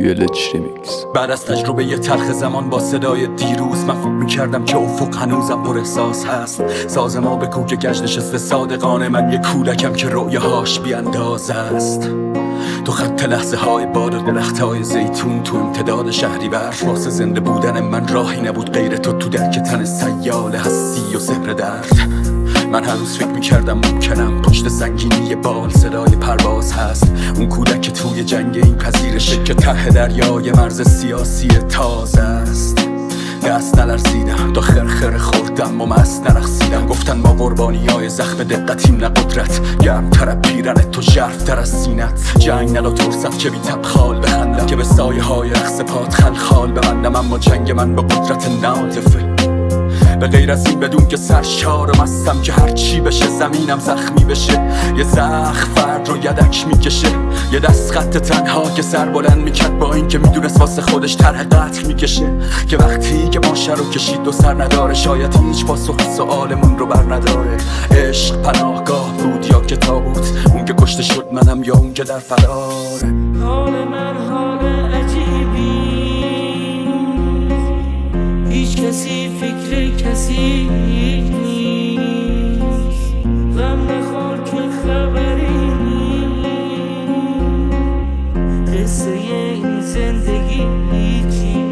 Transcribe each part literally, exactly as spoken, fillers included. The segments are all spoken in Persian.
یلچ ریمیکس. بعد از تجربه یه تلخ زمان با صدای دیروز من فکر میکردم که افق هنوزم پر احساس هست. ساز ما به کوک گشت نشسته صادقانه، من یه کودکم که رؤیاهاش بیانداز است. تو خط لحظه های باد و درخت های زیتون، تو امتداد شهریور واسه زنده بودن من راهی نبود غیر تو تو درک تن سیال هستی و سحر درد. من هنوز فکر میکردم ممکنم پشت سنگینی بال صدای پرواز هست. اون کودک که توی جنگ این پذیرشه که ته دریای مرز سیاسی تازه است. دست نلرزیدم تا خرخر خوردم و مست نرقصیدم. گفتن ما قربانی های زخم دقتیم نه قدرت، گرم ترب پیرنت تو ژرف تر از سینت. جنگ نداد فرصت که بی تبخال بخندم، که به سایه های رقص پات خلخال ببندم. اما جنگ من به قدرت ناطفه، به غیر از این بدون که سرشار و مستم که هرچی بشه زمینم زخمی بشه. یه زخم فرد رو یدک میکشه، یه دست خط تنها که سر بلند میکرد با این که میدونست واسه خودش طرح قتل میکشه. که وقتی که ماشه رو کشید دو سر نداره، شاید هیچ پاسخ سؤالمون رو بر نداره. عشق پناهگاه بود یا که تابوت، اون که کشته شد منم یا اون که در فراره. حال من حال عجیبی، هیچ کسی فکر کسی نیست. غم نخور که خبری نیست، قصه این زندگی هیچی.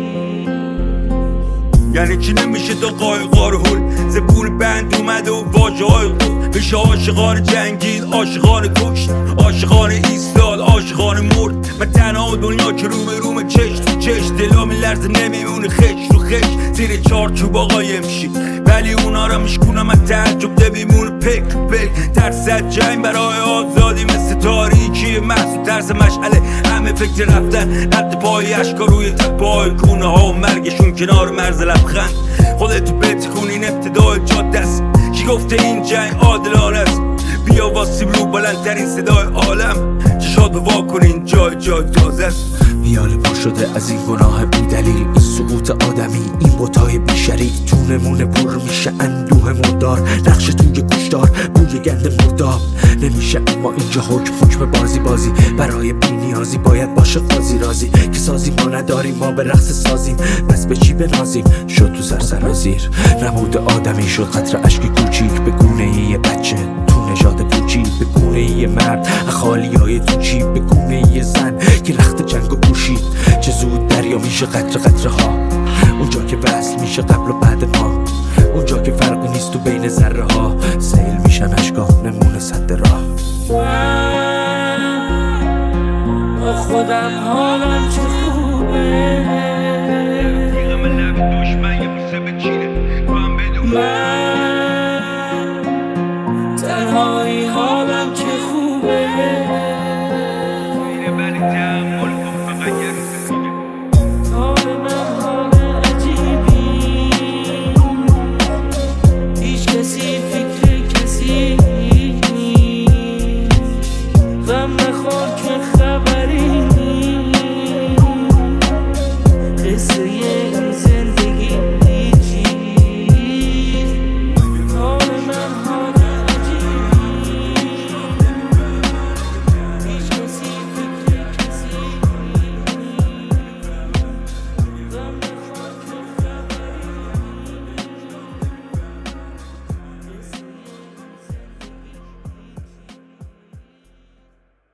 یعنی چی نمیشه تا قایقا رو هل زبون بند اومده و واجه های قفل بشه. عاشقان جنگید، عاشقان کشت، عاشقان ایستاد، عاشقان مرد. من تنها دنیا که رو به روم چشت تو چشت، دلا میلرزه نمیمونه خش رو خش. زیر چار چوب آقای میشی ولی اونا را میشکونم از تعجب نمیمونه پک پک. ترسد جنگ برای آزادی مثل تاریکی محسوب ترس مشعله. همه فکر رفتن رد پای اشکا روی تپای کونه ها و مرگشون کنار مرز لبخند. خودتو بتکون این ابتدای جاده است. کی گفته این جنگ عادلانه است؟ بیا واسیم رو بلندترین صدای عالم، چشات به واکنین جای جای جازه است. میاله پر شده از این گناه بی دلیل، این سقوط آدمی، این بوتای بی شریک. جونمونه پر میشه اندوه مردار، نقش توی گوشدار، بوی گند مرداب. نمیشه اما اینجا حکم حکم بازی بازی، برای بی نیازی باید باشه قاضی رازی. که سازی ما نداریم، ما به رقص سازیم، پس به چی بنازیم؟ شد تو سر سرازیر نمود آدمی شد قطره اشک کوچیک به گونه یه بچه تو نژاد پوچی، به گونه یه مرد خالی های تو چی، به گونه یه زن که رخت جنگ و پوشید. چه زود دریا میشه قطره قطره ها، اونجا که وصل میشه قبل و بعد ما، اونجا که فرقی نیست تو بین ذره ها. سیل میشن اشکا نمونه صد راه. با خودم حالم چه خوبه، من تنهایی حالم چه خوبه.